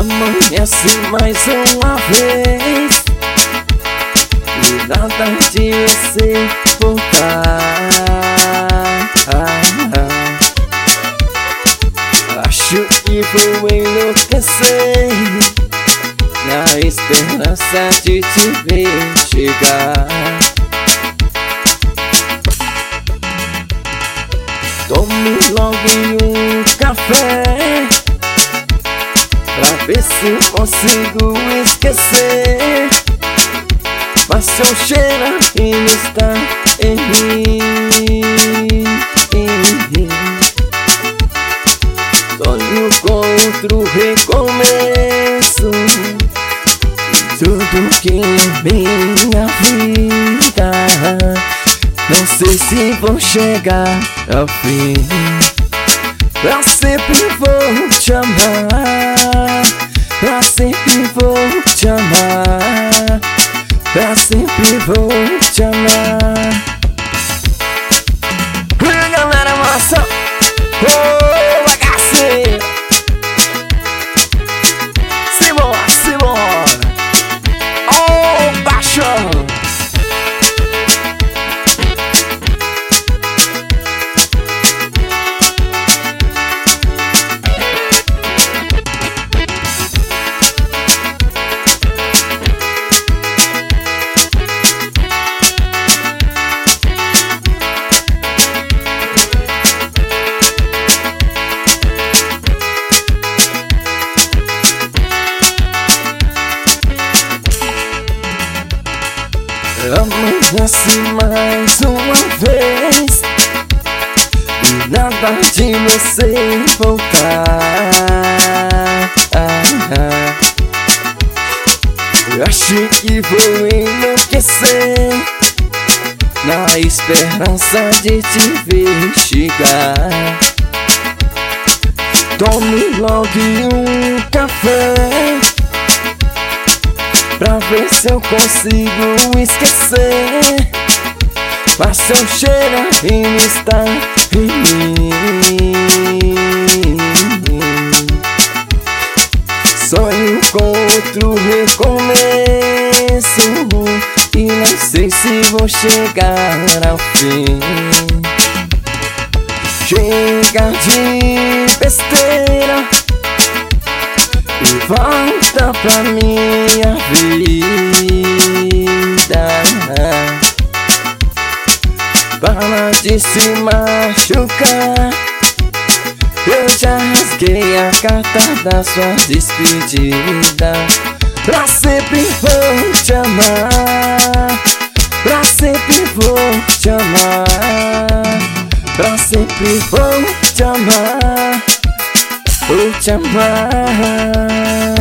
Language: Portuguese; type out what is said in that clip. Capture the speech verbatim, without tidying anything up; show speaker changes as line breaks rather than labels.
Amanhece mais uma vez e nada de você voltar. Acho que vou enlouquecer na esperança de te ver chegar. Tome logo um café pra ver se eu consigo esquecer, mas seu cheiro ainda está em mim. Sonho com outro recomeço, tudo que é minha vida. Não sei se vou chegar ao fim. Pra sempre vou te amar, pra sempre vou te amar, pra sempre vou te amar. E galera, massa, oh, H C, simbora, simbora, oh, paixão. Amanhece mais uma vez e nada de você voltar. Eu acho que vou enlouquecer na esperança de te ver chegar. Tome logo um café pra ver se eu consigo esquecer, mas seu cheiro ainda está em mim. Sonho com outro recomeço e não sei se vou chegar ao fim. Chega de besteira e volta pra minha vida. Para de se machucar, eu já rasguei a carta da sua despedida. Pra sempre vou te amar, pra sempre vou te amar, pra sempre vou te amar, vou te amar.